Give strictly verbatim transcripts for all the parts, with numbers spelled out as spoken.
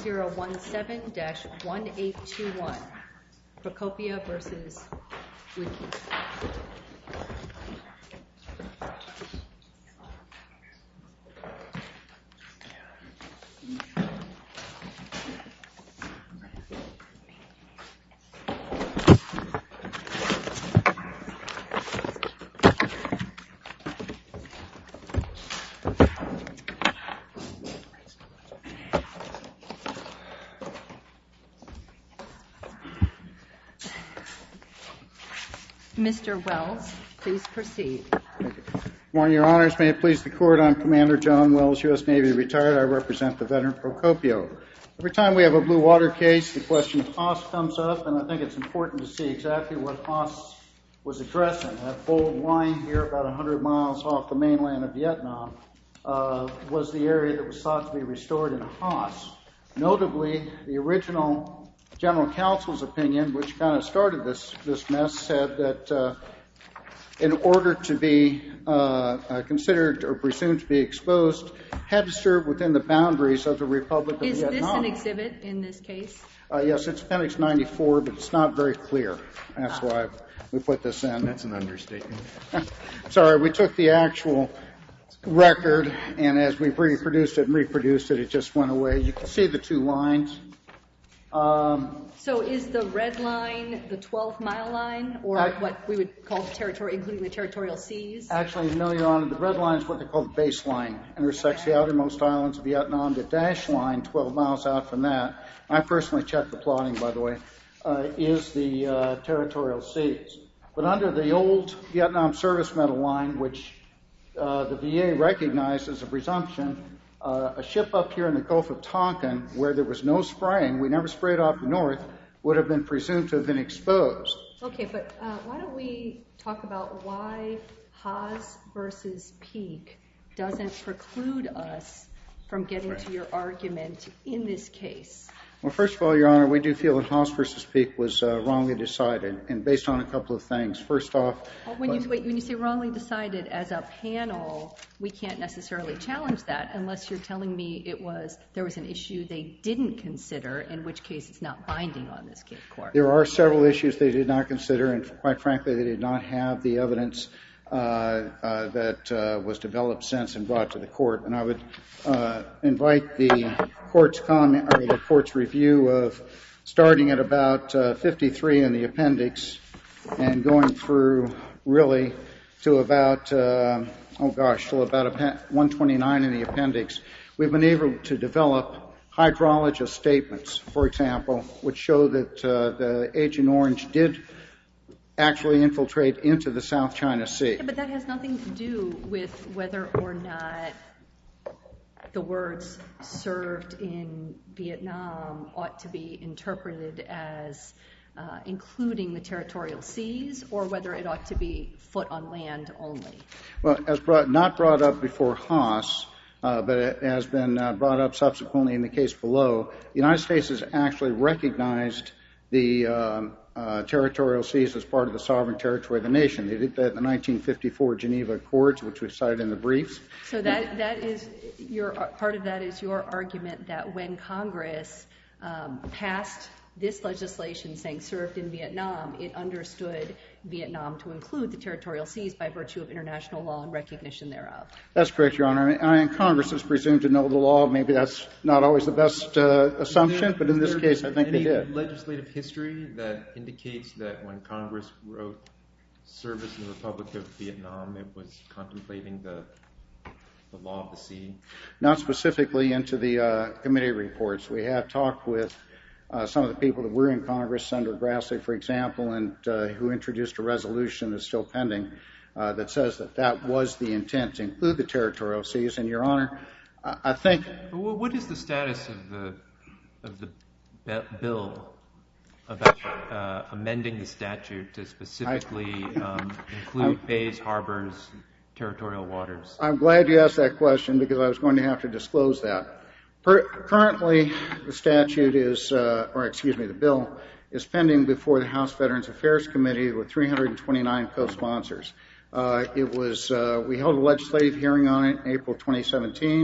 zero one seven dash one eight two one, Procopio versus Wiki. Mister Wells, please proceed. Good morning, Your Honors. May it please the Court, I'm Commander John Wells, U S Navy retired. I represent the veteran Procopio. Every time we have a blue water case, the question of Haas comes up, and I think it's important to see exactly what Haas was addressing. That bold line here, about one hundred miles off the mainland of Vietnam, uh, was the area that was thought to be restored in Haas. Notably, the original General Counsel's opinion, which kind of started this, this mess, said that uh, in order to be uh, uh, considered or presumed to be exposed, had to serve within the boundaries of the Republic of Is Vietnam. Is this an exhibit in this case? Uh, yes, it's Appendix ninety-four, but it's not very clear. That's ah. why we put this in. That's an understatement. Sorry, we took the actual record, and as we reproduced it and reproduced it, it just went away. You can see the two lines. Um, so is the red line the twelve-mile line, or I, what we would call the territory, including the territorial seas? Actually, no, Your Honor. The red line is what they call the baseline. Intersects okay. the outermost islands of Vietnam. The dash line, twelve miles out from that, I personally checked the plotting, by the way, uh, is the uh, territorial seas. But under the old Vietnam Service Medal line, which uh, the V A recognized as a presumption, Uh, a ship up here in the Gulf of Tonkin, where there was no spraying, we never sprayed off the north, would have been presumed to have been exposed. Okay, but uh, why don't we talk about why Haas versus Peak doesn't preclude us from getting right. to your argument in this case? Well, first of all, Your Honor, we do feel that Haas versus Peak was uh, wrongly decided, and based on a couple of things. First off, when you wait, when you say wrongly decided, as a panel, we can't necessarily challenge that unless you're telling me it was there was an issue they didn't consider, in which case it's not binding on this case court. There are several issues they did not consider, and quite frankly, they did not have the evidence Uh, uh, that uh, was developed since and brought to the court. And I would uh, invite the court's comment or the court's review of starting at about uh, fifty-three in the appendix and going through really to about uh, oh gosh, till about one twenty-nine in the appendix. We've been able to develop hydrologist statements, for example, which show that uh, the Agent Orange did actually infiltrate into the South China Sea. Yeah, but that has nothing to do with whether or not the words served in Vietnam ought to be interpreted as uh, including the territorial seas, or whether it ought to be foot on land only. Well, as brought, not brought up before Haas, uh, but it has been uh, brought up subsequently in the case below, the United States has actually recognized the um, Uh, territorial seas as part of the sovereign territory of the nation. They did that in the nineteen fifty-four Geneva Accords, which we cited in the briefs. So that that is your part of that is your argument that when Congress um, passed this legislation saying served in Vietnam, it understood Vietnam to include the territorial seas by virtue of international law and recognition thereof. That's correct, Your Honor. And Congress is presumed to know the law. Maybe that's not always the best uh, assumption, but in this case, I think they did. Any legislative history that indicates that when Congress wrote service in the Republic of Vietnam, it was contemplating the the law of the sea? Not specifically into the uh, committee reports. We have talked with Uh, some of the people that were in Congress, Senator Grassley, for example, and uh, who introduced a resolution that's still pending uh, that says that that was the intent to include the territorial seas. And, Your Honor, I, I think... Well, what is the status of the of the bill about uh, amending the statute to specifically um, include bays, harbors, territorial waters? I'm glad you asked that question because I was going to have to disclose that. Per, currently, the statute is, uh, or excuse me, the bill is pending before the House Veterans Affairs Committee with three hundred twenty-nine co-sponsors. Uh, it was, uh, we held a legislative hearing on it in April twenty seventeen.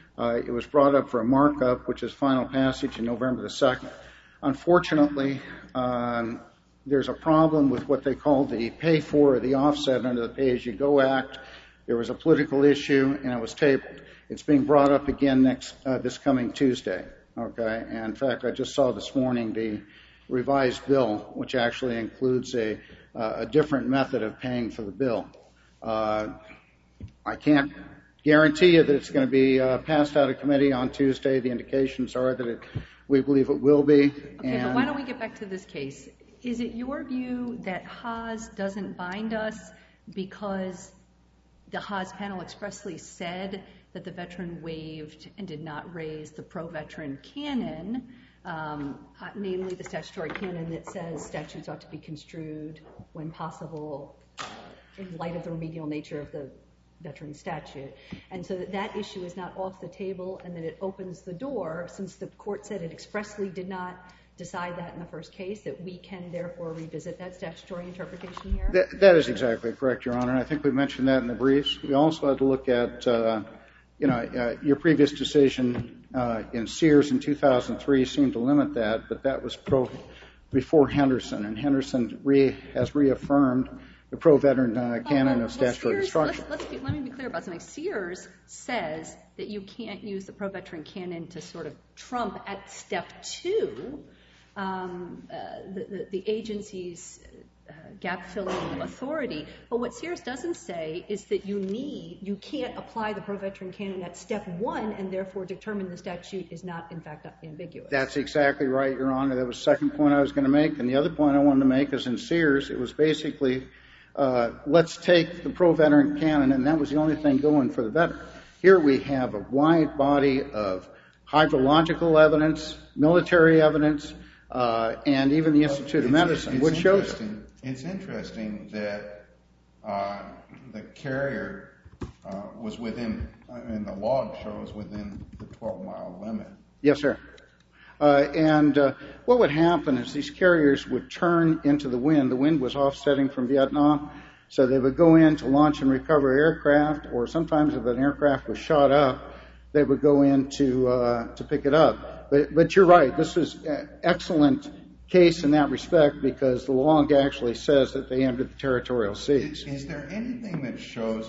Uh, it was brought up for a markup, which is final passage in November the second. Unfortunately, um, there's a problem with what they call the pay for or the offset under the Pay-As-You-Go Act. There was a political issue, and it was tabled. It's being brought up again next uh, this coming Tuesday. Okay, and in fact, I just saw this morning the revised bill, which actually includes a, uh, a different method of paying for the bill. Uh, I can't guarantee you that it's going to be uh, passed out of committee on Tuesday. The indications are that it, we believe it will be. Okay, and but why don't we get back to this case? Is it your view that Haas doesn't bind us because the Haas panel expressly said that the veteran waived and did not raise the pro-veteran canon, um, namely the statutory canon that says statutes ought to be construed when possible uh, in light of the remedial nature of the veteran statute, and so that that issue is not off the table, and that it opens the door, since the court said it expressly did not decide that in the first case, that we can therefore revisit that statutory interpretation here? That, that is exactly correct, Your Honor. I think we mentioned that in the briefs. We also had to look at, uh, you know, uh, your previous decision uh, in Sears in two thousand three seemed to limit that, but that was pro before Henderson, and Henderson re, has reaffirmed the pro-veteran uh, canon well, well, of statutory well, Sears, construction. Let's, let's be, let me be clear about something. Sears says that you can't use the pro-veteran canon to sort of trump at step two um, uh, the, the, the agency's uh, gap-filling authority. But what Sears doesn't say is that you need, you can't apply the pro-veteran canon at step one and therefore determine the statute is not, in fact, ambiguous. That's exactly right, Your Honor. That was the second point I was going to make. And the other point I wanted to make is in Sears, it was basically, uh, let's take the pro-veteran canon, and that was the only thing going for the veteran. Here we have a wide body of hydrological evidence, military evidence, uh, and even the Institute of Medicine, it's which shows it. It's interesting that uh, the carrier uh, was within, and the log shows within the twelve-mile limit. Yes, sir. Uh, and uh, what would happen is these carriers would turn into the wind. The wind was offsetting from Vietnam, so they would go in to launch and recover aircraft, or sometimes if an aircraft was shot up, they would go in to, uh, to pick it up. But, but you're right. This is an excellent case in that respect because the log actually says that they entered the territorial seas. Is, is there anything that shows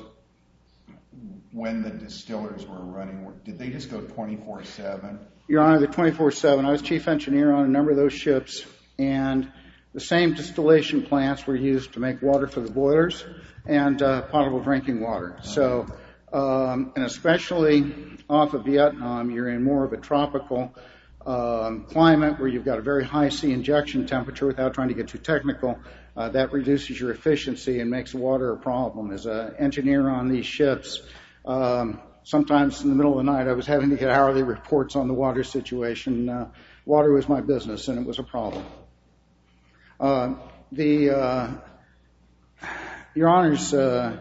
when the distillers were running? Did they just go twenty-four seven? Your Honor, the twenty-four seven. I was chief engineer on a number of those ships, and the same distillation plants were used to make water for the boilers and uh, potable drinking water. So, um, and especially off of Vietnam, you're in more of a tropical um, climate where you've got a very high sea injection temperature. Without trying to get too technical, uh, that reduces your efficiency and makes water a problem. As an engineer on these ships, um, sometimes in the middle of the night I was having to get hourly reports on the water situation. Uh, water was my business, and it was a problem. Uh, the uh, Your Honors, uh,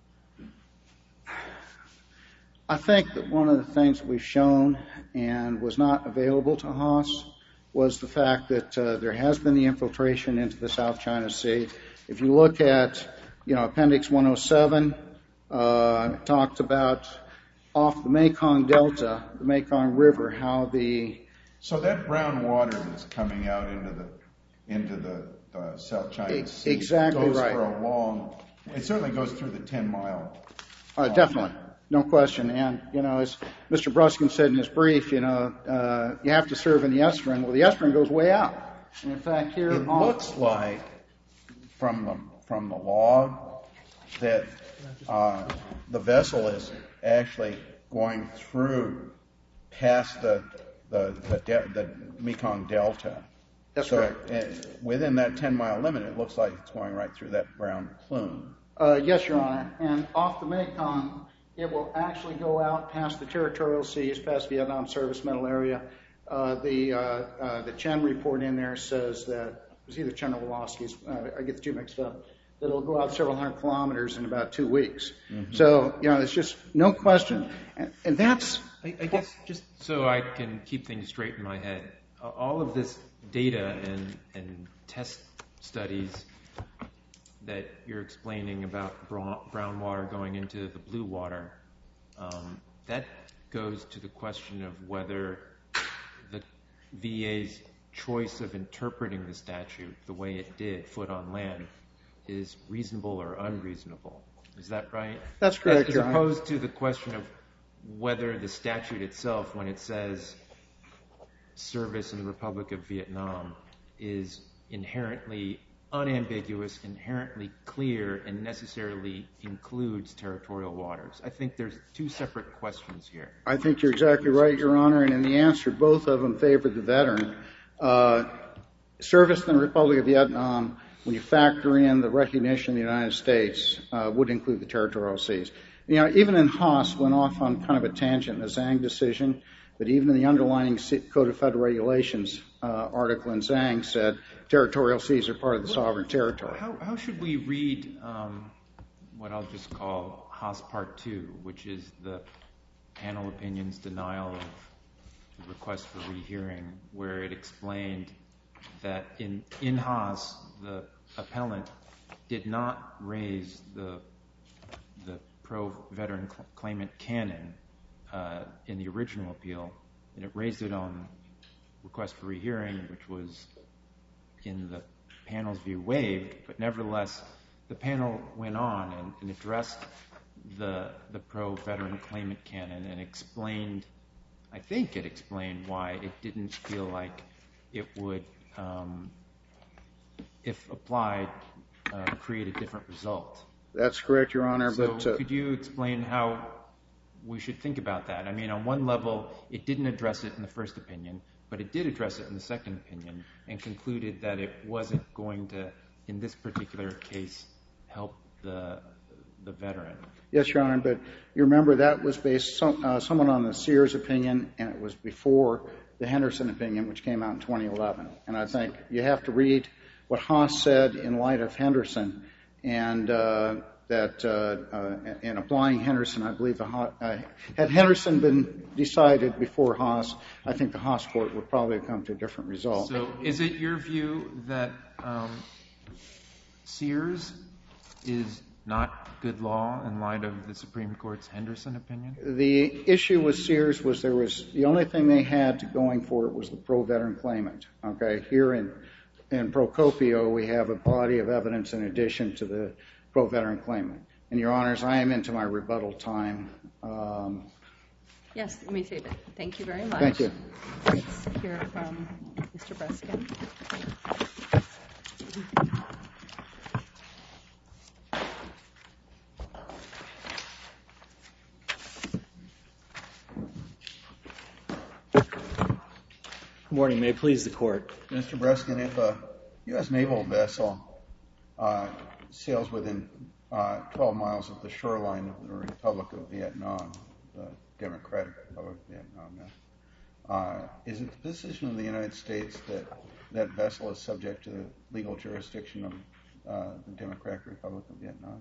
I think that one of the things that we've shown and was not available to Haas was the fact that uh, there has been the infiltration into the South China Sea. If you look at, you know, Appendix one oh seven, uh, it talks about off the Mekong Delta, the Mekong River, how the So that brown water that's coming out into the into the uh, South China Sea exactly goes right. for a long. It certainly goes through the ten mile. Uh, definitely. No question. And, you know, as Mister Bruskin said in his brief, you know, uh, you have to serve in the estuarine. Well, the estuarine goes way out. And in fact, here It on, looks like from the from the log that uh, the vessel is actually going through past the the the, de- the Mekong Delta. That's so correct. uh, within that ten mile limit, it looks like it's going right through that brown plume. Uh, yes, Your Honor. And off the Mekong, it will actually go out past the territorial seas, past Vietnam Service Medal area. Uh, the uh, uh, the Chen report in there says that it was either Chen or Wolosky's. Uh, I get the two mixed up. That it'll go out several hundred kilometers in about two weeks. Mm-hmm. So, you know, there's just no question. And, and that's... I, I guess just so I can keep things straight in my head, all of this data and, and test studies that you're explaining about brown water going into the blue water, um, that goes to the question of whether the V A's choice of interpreting the statute the way it did, foot on land, is reasonable or unreasonable. Is that right? That's correct, Your Honor. As opposed to the question of whether the statute itself, when it says service in the Republic of Vietnam, is inherently unambiguous, inherently clear, and necessarily includes territorial waters. I think there's two separate questions here. I think you're exactly right, Your Honor, and in the answer, both of them favor the veteran. Uh, service in the Republic of Vietnam, when you factor in the recognition of the United States, uh, would include the territorial seas. You know, even in Haas, went off on kind of a tangent in the Zhang decision, but even in the underlying Code of Federal Regulations uh, article in Zhang said territorial seas are part of the sovereign territory. How, how should we read um, what I'll just call Haas Part two, which is the panel opinion's denial of the request for rehearing, where it explained that in, in Haas, the appellant did not raise the, the pro-veteran cl- claimant canon uh, in the original appeal, and it raised it on request for rehearing, which was in the panel's view waived, but nevertheless the panel went on and, and addressed the, the pro-veteran claimant canon and explained, I think it explained why it didn't feel like it would, um, if applied, uh, create a different result. That's correct, Your Honor. So but, uh, could you explain how we should think about that? I mean, on one level, it didn't address it in the first opinion, but it did address it in the second opinion and concluded that it wasn't going to, in this particular case, help the the veteran. Yes, Your Honor, but you remember that was based some, uh, somewhat on the Sears opinion, and it was before the Henderson opinion, which came out in twenty eleven. And I think you have to read what Haas said in light of Henderson, and uh, that uh, uh, in applying Henderson, I believe the Haas, uh, had Henderson been decided before Haas, I think the Haas court would probably have come to a different result. So is it your view that um, Sears is not good law in light of the Supreme Court's Henderson opinion? The issue with Sears was there was the only thing they had to going for it was the pro-veteran claimant. Okay, here in in Procopio we have a body of evidence in addition to the pro-veteran claimant. And Your Honors, I am into my rebuttal time. Um, Yes, let me save it. Thank you very much. Thank you. Let's hear from Mister Breskin. Good morning. May it please the Court. Mister Breskin, if a U S naval vessel uh, sails within uh, twelve miles of the shoreline of the Republic of Vietnam, the Democratic Republic of Vietnam, uh, is it the position of the United States that that vessel is subject to the legal jurisdiction of uh, the Democratic Republic of Vietnam?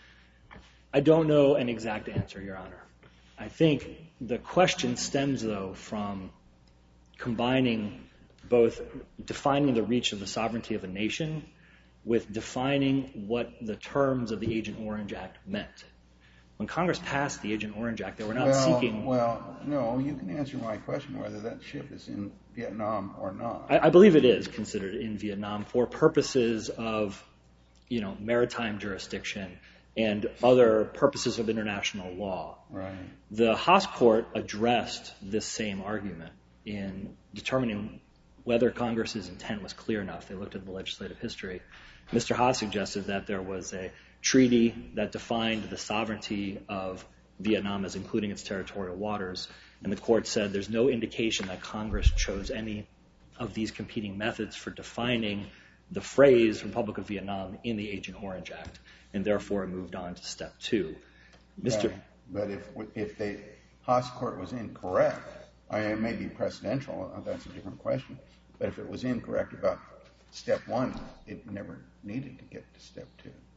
I don't know an exact answer, Your Honor. I think the question stems, though, from combining both defining the reach of the sovereignty of a nation with defining what the terms of the Agent Orange Act meant. When Congress passed the Agent Orange Act, they were not well, seeking... Well, no, you can answer my question whether that ship is in Vietnam or not. I, I believe it is considered in Vietnam for purposes of, you know, maritime jurisdiction and other purposes of international law. Right. The Haas Court addressed this same argument in determining whether Congress's intent was clear enough. They looked at the legislative history. Mister Haas suggested that there was a treaty that defined the sovereignty of Vietnam as including its territorial waters, and the court said there's no indication that Congress chose any of these competing methods for defining the phrase Republic of Vietnam in the Agent Orange Act, and therefore it moved on to step two. Mister Right. But if if the Haas Court was incorrect, I mean, it may be precedential, that's a different question, but if it was incorrect about step one, it never needed to get to step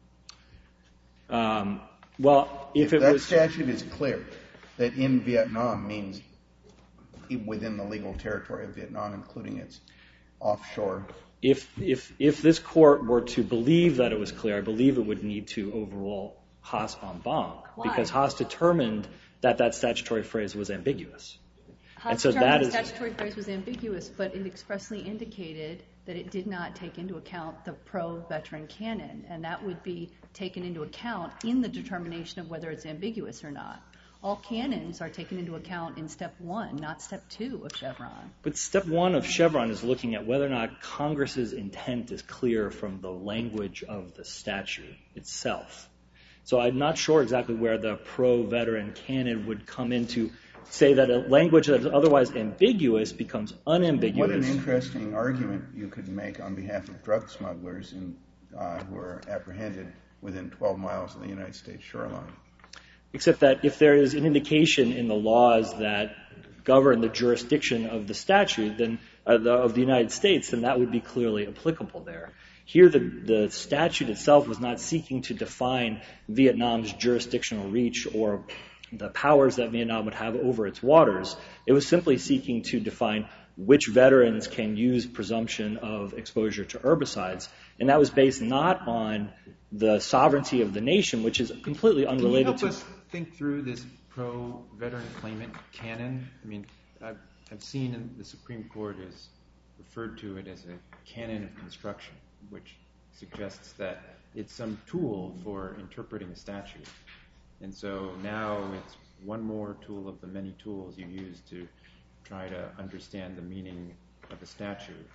two. Um, well, if, if it that was... statute is clear, that in Vietnam means within the legal territory of Vietnam, including its offshore. If, if, if this court were to believe that it was clear, I believe it would need to overrule Haas en banc. Why? Because Haas determined that that statutory phrase was ambiguous. Haas And so determined that the is statutory phrase was ambiguous, but it expressly indicated that it did not take into account the pro-veteran canon, and that would be taken into account in the determination of whether it's ambiguous or not. All canons are taken into account in step one, not step two of Chevron. But step one of Chevron is looking at whether or not Congress's intent is clear from the language of the statute itself. So I'm not sure exactly where the pro-veteran canon would come into, say that a language that is otherwise ambiguous becomes unambiguous. What an interesting argument you could make on behalf of drug smugglers in, uh, who are apprehended within twelve miles of the United States shoreline. Except that if there is an indication in the laws that govern the jurisdiction of the statute, then uh, the, of the United States, then that would be clearly applicable there. Here, the, the statute itself was not seeking to define Vietnam's jurisdictional reach or the powers that Vietnam would have over its waters. It was simply seeking to define which veterans can use presumption of exposure to herbicides, and that was based not on the sovereignty of the nation, which is completely unrelated to... Can you help us think through this pro-veteran claimant canon? I mean, I've, I've seen in the Supreme Court has referred to it as a canon of construction, which suggests that it's some tool for interpreting a statute. And so now it's one more tool of the many tools you use to try to understand the meaning of a statute.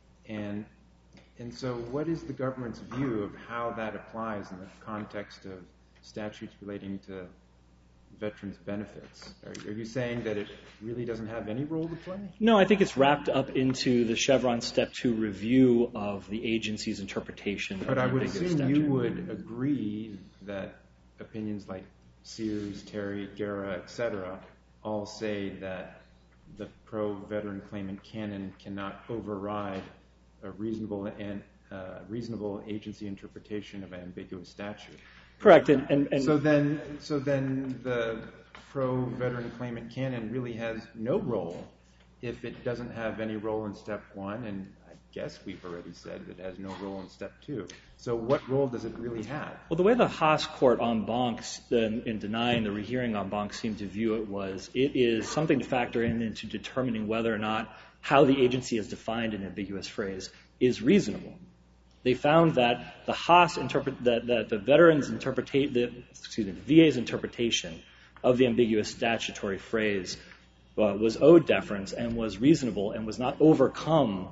And and so what is the government's view of how that applies in the context of statutes relating to veterans' benefits? Are, are you saying that it really doesn't have any role to play? No, I think it's wrapped up into the Chevron Step two review of the agency's interpretation but of I the would ambiguous assume statute. you would agree that opinions like Sears, Terry, Guerra, et cetera, all say that the pro-veteran claimant canon cannot override a reasonable and uh, reasonable agency interpretation of an ambiguous statute. Correct. And, and, and so then, so then the pro-veteran claimant canon really has no role if it doesn't have any role in step one, and I guess we've already said that it has no role in step two. So what role does it really have? Well, the way the Haas court en banc, in, in denying the rehearing en banc, seemed to view it was it is something to factor in into determining whether or not how the agency has defined an ambiguous phrase is reasonable. They found that the Haas interpret that, that the veterans interpretate the excuse me the V A's interpretation of the ambiguous statutory phrase uh, was owed deference and was reasonable and was not overcome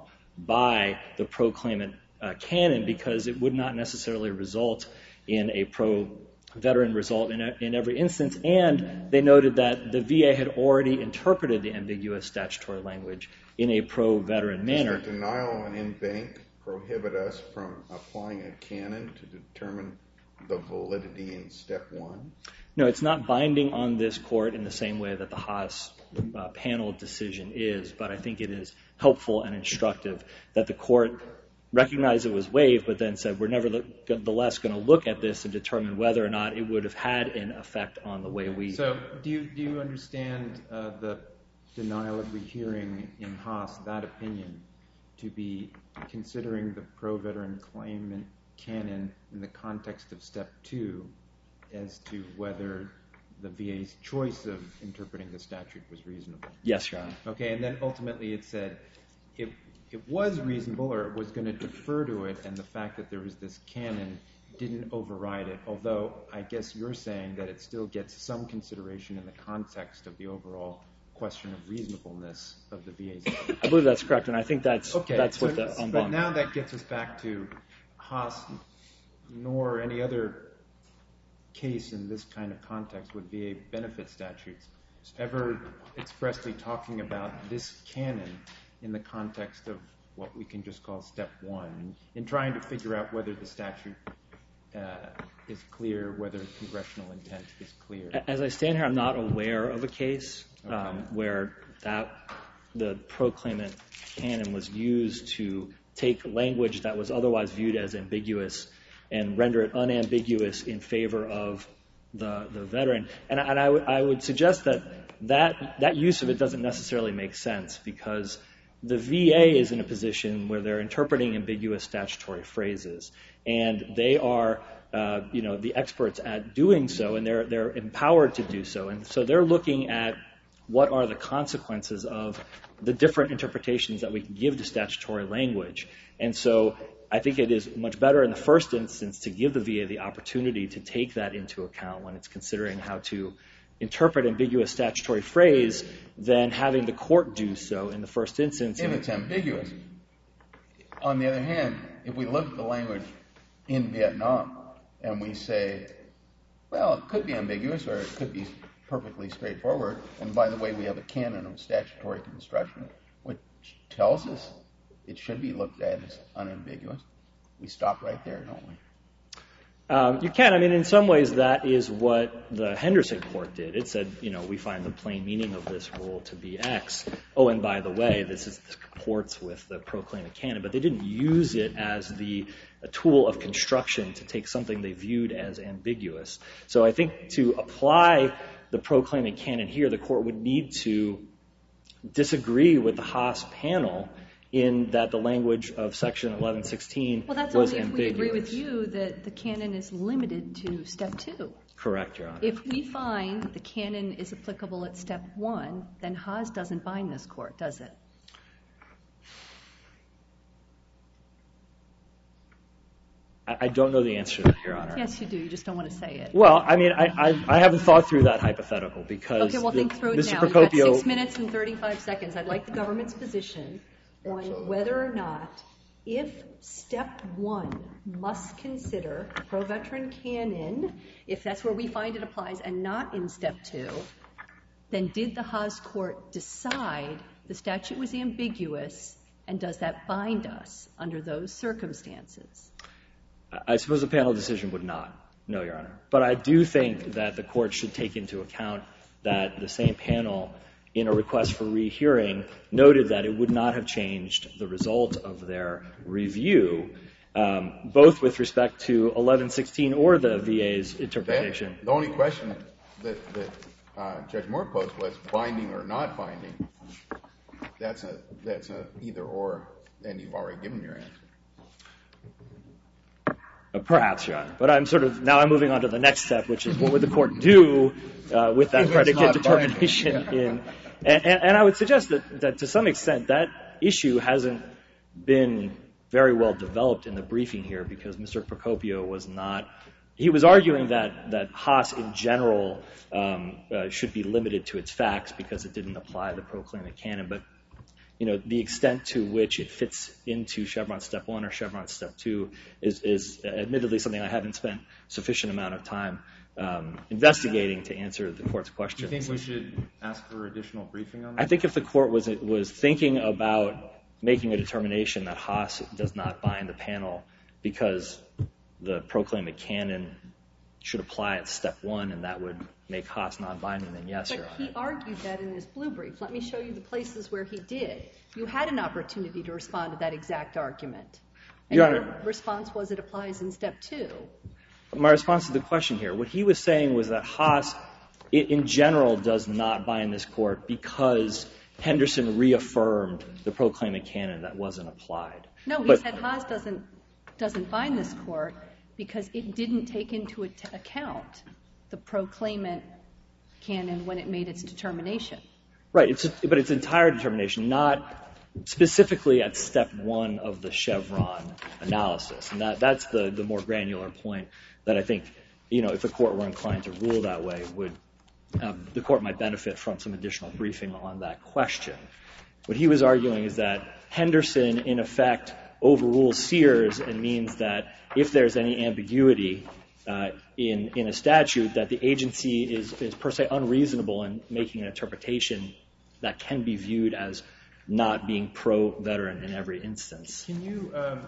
by the pro-claimant uh, canon because it would not necessarily result in a pro-veteran result in, a, in every instance. And they noted that the V A had already interpreted the ambiguous statutory language in a pro-veteran manner. Does the denial and en banc prohibit us from applying a canon to determine the validity in step one? No, it's not binding on this court in the same way that the Haas uh, panel decision is, but I think it is helpful and instructive that the court recognized it was waived, but then said we're nevertheless going to look at this and determine whether or not it would have had an effect on the way we... So do you, do you understand uh, the denial of rehearing in Haas, that opinion, to be considering the pro-veteran claimant canon in the context of step two as to whether the V A's choice of interpreting the statute was reasonable? Yes, Your Honor. Okay, and then ultimately it said it, it was reasonable or it was going to defer to it, and the fact that there was this canon didn't override it, although I guess you're saying that it still gets some consideration in the context of the overall question of reasonableness of the V A's. I believe that's correct, and I think that's okay, that's so, what the en but banc... now that gets us back to Haas, nor any other case in this kind of context with V A benefit statutes ever expressly talking about this canon in the context of what we can just call step one, in trying to figure out whether the statute uh, is clear, whether congressional intent is clear. As I stand here, I'm not aware of a case um, Okay. where that the pro-claimant canon was used to take language that was otherwise viewed as ambiguous and render it unambiguous in favor of the, the veteran. And, and I, w- I would suggest that, that that use of it doesn't necessarily make sense because the V A is in a position where they're interpreting ambiguous statutory phrases, and they are uh, you know, the experts at doing so, and they're they're empowered to do so. And so they're looking at what are the consequences of the different interpretations that we can give to statutory language. And so I think it is much better in the first instance to give the V A the opportunity to take that into account when it's considering how to interpret ambiguous statutory phrase than having the court do so in the first instance. If it's ambiguous. On the other hand, if we look at the language in Vietnam and we say, well, it could be ambiguous or it could be perfectly straightforward, and by the way, we have a canon of statutory construction which tells us it should be looked at as unambiguous. We stop right there, don't we? Um, you can. I mean, in some ways, that is what the Henderson court did. It said, you know, we find the plain meaning of this rule to be X. Oh, and by the way, this is this comports with the proclaimed canon. But they didn't use it as the a tool of construction to take something they viewed as ambiguous. So I think to apply the proclaimed canon here, the court would need to disagree with the Haas panel in that the language of Section eleven sixteen well, that's was only ambiguous. if we agree with you that the canon is limited to step two. Correct, Your Honor. If we find the canon is applicable at step one, then Haas doesn't bind this court, does it? I, I don't know the answer to that, Your Honor. Yes, you do. You just don't want to say it. Well, I mean, I, I, I haven't thought through that hypothetical because Okay, well, the, think through it Mister now. Procopio, We've got six minutes and thirty-five seconds. I'd like the government's position on whether or not, if step one must consider pro-veteran canon, if that's where we find it applies, and not in step two, then did the Haas court decide the statute was ambiguous, and does that bind us under those circumstances? I suppose the panel decision would not, no, Your Honor. But I do think that the court should take into account that the same panel, in a request for rehearing, noted that it would not have changed the result of their review, um, both with respect to eleven sixteen or the V A's interpretation. That, the only question that, that uh, Judge Moore posed was binding or not binding. That's a that's a either or, and you've already given your answer. Uh, perhaps, Your Honor. But I'm sort of, now I'm moving on to the next step, which is what would the court do uh, with that If it's predicate not determination binding. in, and, and, and I would suggest that, that to some extent that issue hasn't been very well developed in the briefing here because Mister Procopio was not, he was arguing that, that Haas in general um, uh, should be limited to its facts because it didn't apply the proclaimed canon, but you know, the extent to which it fits into Chevron Step one or Chevron Step two is, is admittedly something I haven't spent sufficient amount of time um, investigating to answer the court's question. Do you think we should ask for additional briefing on that? I think if the court was was thinking about making a determination that Haas does not bind the panel because the proclaimed canon should apply at Step one and that would make Haas non-binding, then yes, Your Honor. But he argued that in his blue brief. Let me show you the places where he did. You had an opportunity to respond to that exact argument. And Your your Honor. response was it applies in Step two. My response to the question here, what he was saying was that Haas, in general, does not bind this court because Henderson reaffirmed the proclaimed canon that wasn't applied. No, he but, said Haas doesn't, doesn't bind this court because it didn't take into account the proclaimant canon when it made its determination. Right, it's a, but its entire determination, not specifically at Step one of the Chevron analysis. And that, that's the, the more granular point that I think, you know, if the court were inclined to rule that way, would um, the court might benefit from some additional briefing on that question. What he was arguing is that Henderson, in effect, overrules Sears and means that if there's any ambiguity uh, in, in a statute, that the agency is, is per se unreasonable in making an interpretation that can be viewed as not being pro-veteran in every instance. Can you, um,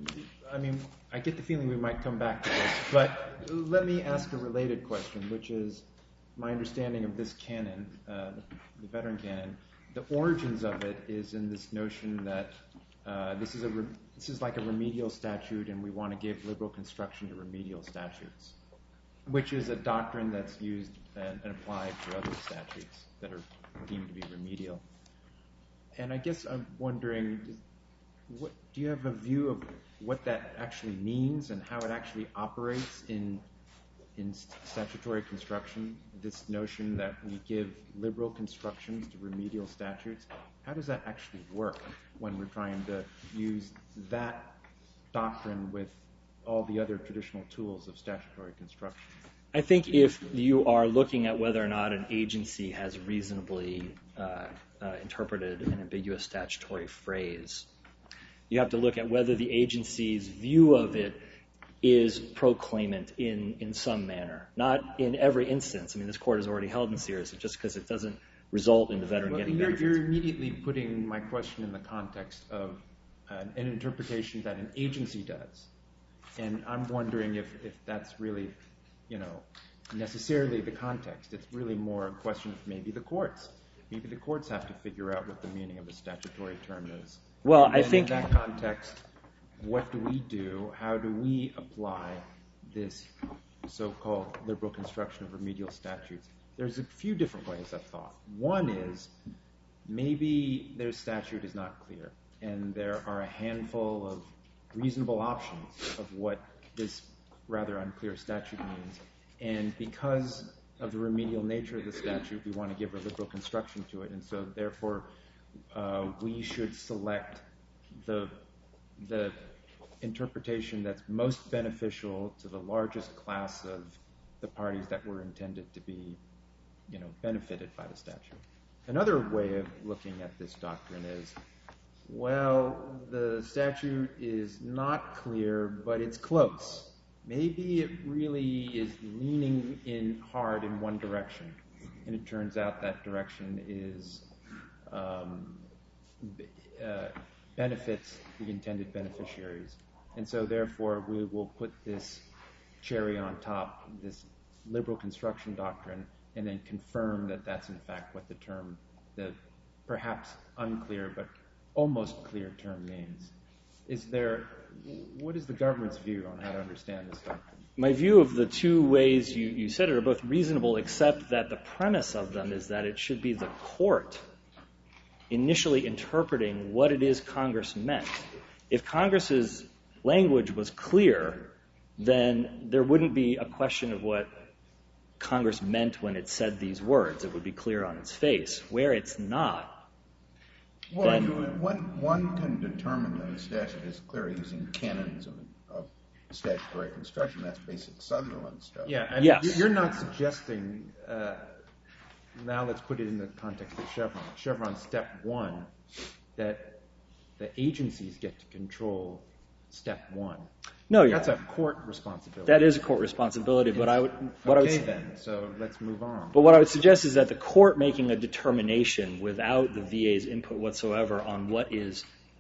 I mean, I get the feeling we might come back to this, but let me ask a related question, which is my understanding of this canon, uh, the veteran canon, the origins of it is in this notion that uh, this is a re- this is like a remedial statute and we want to give liberal construction to remedial statutes, which is a doctrine that's used and, and applied to other statutes that are deemed to be remedial. And I guess I'm wondering, what, do you have a view of what that actually means and how it actually operates in in statutory construction, this notion that we give liberal constructions to remedial statutes? How does that actually work when we're trying to use that doctrine with all the other traditional tools of statutory construction? I think if you are looking at whether or not an agency has reasonably uh, uh, interpreted an ambiguous statutory phrase, you have to look at whether the agency's view of it is proclaimant in, in some manner. Not in every instance. I mean, this court has already held in Sears that just because it doesn't result in the veteran well, getting you're, benefits. You're immediately putting my question in the context of uh, an interpretation that an agency does. And I'm wondering if, if that's really, you know, necessarily the context. It's really more a question of maybe the courts. Maybe the courts have to figure out what the meaning of a statutory term is. Well, and I think in that context, what do we do? How do we apply this so-called liberal construction of remedial statutes? There's a few different ways I've thought. One is maybe their statute is not clear, and there are a handful of reasonable options of what this rather unclear statute means. And because of the remedial nature of the statute, we want to give a liberal construction to it. And so therefore, uh, we should select the, the interpretation that's most beneficial to the largest class of the parties that were intended to be, you know, benefited by the statute. Another way of looking at this doctrine is, well, the statute is not clear, but it's close. Maybe it really is leaning in hard in one direction, and it turns out that direction is um, uh, benefits the intended beneficiaries. And so therefore, we will put this cherry on top, this liberal construction doctrine, and then confirm that that's in fact what the term, the perhaps unclear but almost clear term means. Is there, what is the government's view on how to understand this doctrine? My view of the two ways you, you said it are both reasonable, except that the premise of them is that it should be the court initially interpreting what it is Congress meant. If Congress's language was clear, then there wouldn't be a question of what Congress meant when it said these words. It would be clear on its face. Where it's not, well, then... you, one, one can determine that a statute is clear using canons of, of statutory construction. That's basic Sutherland stuff. Yeah, and yes. You're not suggesting, uh, now let's put it in the context of Chevron. Chevron step one, that the agencies get to control step one. No, you're That's a court responsibility. That is a court responsibility, but I would... What okay I would, then, so let's move on. But what I would suggest is that the court making a determination without the V A's input whatsoever on what is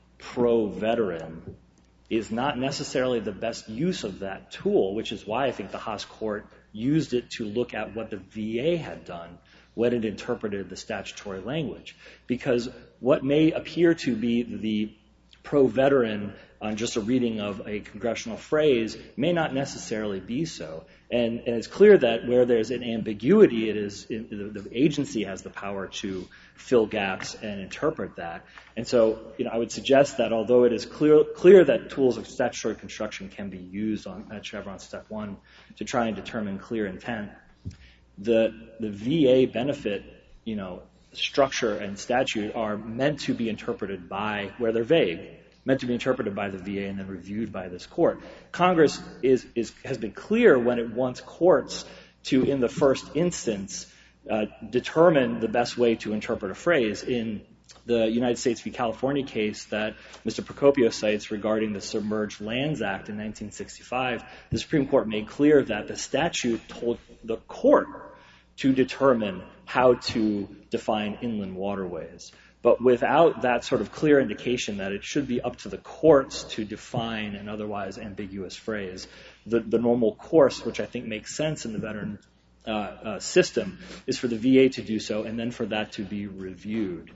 pro-veteran is not necessarily the best use of that tool, which is why I think the Haas court used it to look at what the V A had done when it interpreted the statutory language. Because what may appear to be the pro-veteran on just a reading of a congressional phrase may not necessarily be so. And, and it's clear that where there's an ambiguity, it is it, the, the agency has the power to fill gaps and interpret that. And so, you know, I would suggest that although it is clear clear that tools of statutory construction can be used on at Chevron step one to try and determine clear intent, the the V A benefit, you know, structure and statute are meant to be interpreted by, where they're vague, meant to be interpreted by the V A and then reviewed by this court. Congress is, is, has been clear when it wants courts to, in the first instance, uh, determine the best way to interpret a phrase. In the United States v. California case that Mister Procopio cites regarding the Submerged Lands Act in nineteen sixty-five, the Supreme Court made clear that the statute told the court to determine how to define inland waterways. But without that sort of clear indication that it should be up to the courts to define an otherwise ambiguous phrase, the, the normal course, which I think makes sense in the veteran uh, uh, system, is for the V A to do so and then for that to be reviewed.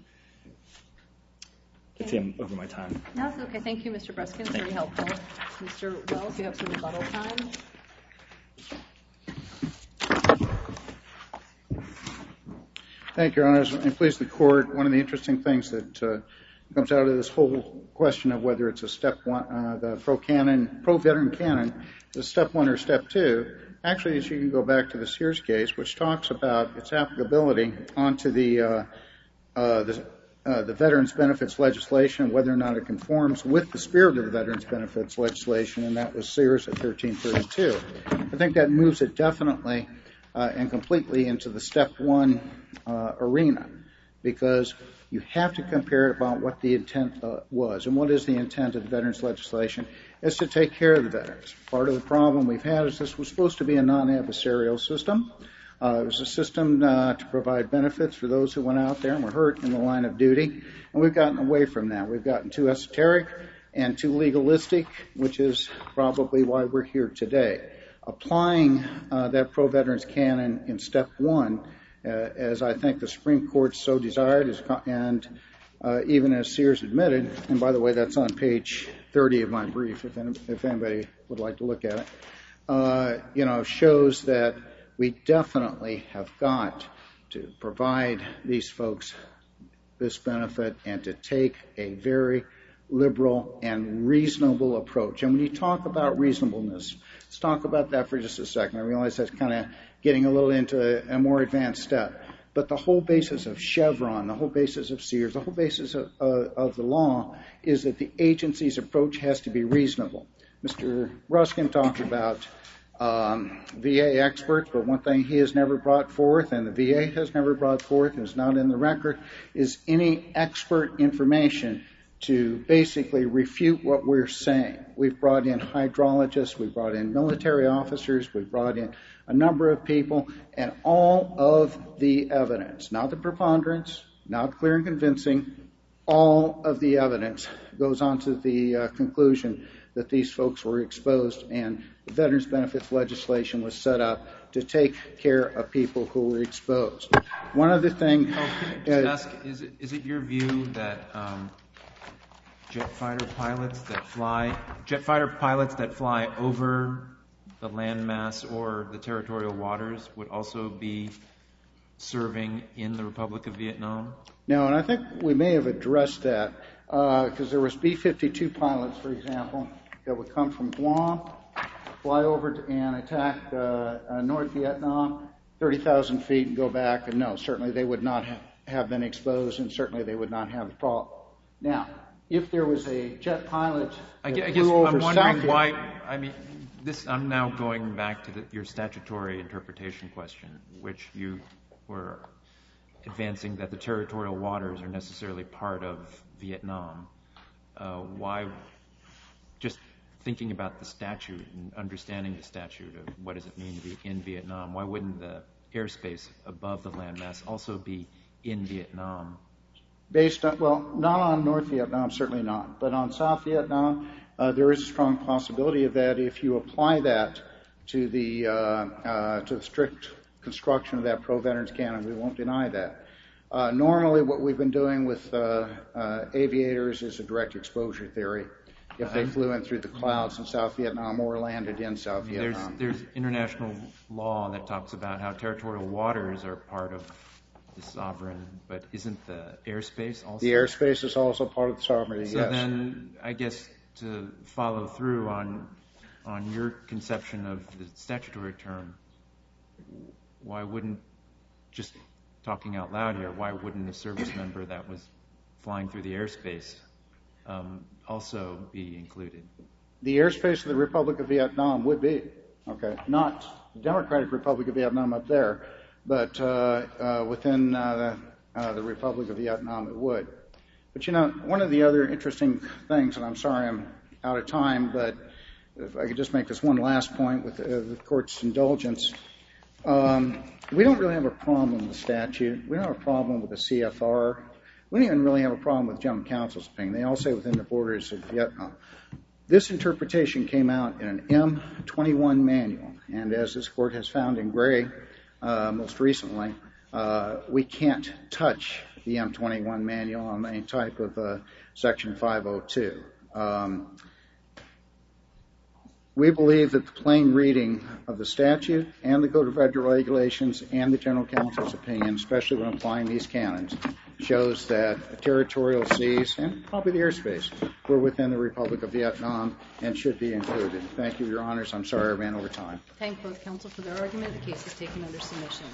I think I'm over my time. No, it's okay. Thank you, Mister Breskin. It's very helpful. Mister Wells, you have some rebuttal time. Thank you, Your Honors. And please, the Court, one of the interesting things that uh, comes out of this whole question of whether it's a step one, uh, the pro-canon, pro-veteran canon, is a step one or step two. Actually, as you can go back to the Sears case, which talks about its applicability onto the, uh, uh, the, uh, the veterans benefits legislation, whether or not it conforms with the spirit of the veterans benefits legislation, and that was Sears at thirteen thirty-two. I think that moves it definitely uh, and completely into the step one uh, arena, because you have to compare it about what the intent uh, was. And what is the intent of the veterans legislation? It's to take care of the veterans. Part of the problem we've had is this was supposed to be a non-adversarial system. Uh, it was a system uh, to provide benefits for those who went out there and were hurt in the line of duty. And we've gotten away from that. We've gotten too esoteric and too legalistic, which is probably why we're here today. Applying uh, that pro-veterans canon in step one, uh, as I think the Supreme Court so desired, is, and uh, even as Sears admitted, and by the way, that's on page thirty of my brief, if, any, if anybody would like to look at it, uh, you know, shows that we definitely have got to provide these folks this benefit and to take a very liberal and reasonable approach. And when you talk about reasonableness, let's talk about that for just a second. I realize that's kind of getting a little into a, a more advanced step. But the whole basis of Chevron, the whole basis of Sears, the whole basis of, uh, of the law is that the agency's approach has to be reasonable. Mister Ruskin talked about um, V A experts, but one thing he has never brought forth, and the V A has never brought forth, and is not in the record, is any expert information to basically refute what we're saying. We've brought in hydrologists, we've brought in military officers, we've brought in a number of people, and all of the evidence, not the preponderance, not clear and convincing, all of the evidence goes on to the uh, conclusion that these folks were exposed, and the Veterans Benefits legislation was set up to take care of people who were exposed. One other thing... Oh, can I just ask, is it, is it your view that um, jet fighter pilots that fly, jet fighter pilots that fly over the landmass or the territorial waters would also be serving in the Republic of Vietnam? No, and I think we may have addressed that, because uh, there was B fifty-two pilots, for example, that would come from Guam, fly over to, and attack uh, uh, North Vietnam, thirty thousand feet, and go back, and no, certainly they would not ha- have been exposed, and certainly they would not have the problem. Now, if there was a jet pilot I that guess, I flew guess over I'm wondering South why, Vietnam, I mean, this, I'm now going back to the, your statutory interpretation question, which you were advancing that the territorial waters are necessarily part of Vietnam. Uh, why, just thinking about the statute and understanding the statute of what does it mean to be in Vietnam, why wouldn't the airspace above the landmass also be in Vietnam? Based on, well, not on North Vietnam, certainly not, but on South Vietnam, uh, there is a strong possibility of that if you apply that to the uh, uh, to the strict construction of that pro-veterans canon. We won't deny that. Uh, normally, what we've been doing with uh, uh, aviators is a direct exposure theory. If they flew in through the clouds in South Vietnam or landed in South Vietnam. There's, there's international law that talks about how territorial waters are part of the sovereign, but isn't the airspace also? The airspace is also part of the sovereignty, so yes. So then, I guess, to follow through on on your conception of the statutory term, why wouldn't, just talking out loud here, why wouldn't a service member that was flying through the airspace um, also be included? The airspace of the Republic of Vietnam would be, okay, not the Democratic Republic of Vietnam up there, but uh, uh, within uh, the, uh, the Republic of Vietnam it would. But you know, one of the other interesting things, and I'm sorry I'm out of time, but if I could just make this one last point with uh, the court's indulgence. Um, we don't really have a problem with the statute. We don't have a problem with the C F R. We don't even really have a problem with General Counsel's opinion. They all say within the borders of Vietnam. This interpretation came out in an M twenty-one manual, and as this court has found in Gray uh, most recently, uh, we can't touch the M twenty-one manual on any type of uh, Section five oh two. Um, we believe that the plain reading of the statute and the Code of Federal Regulations and the General Counsel's opinion, especially when applying these canons, shows that territorial seas and probably the airspace were within the Republic of Vietnam and should be included. Thank you, Your Honors. I'm sorry I ran over time. Thank both counsel for their argument. The case is taken under submission.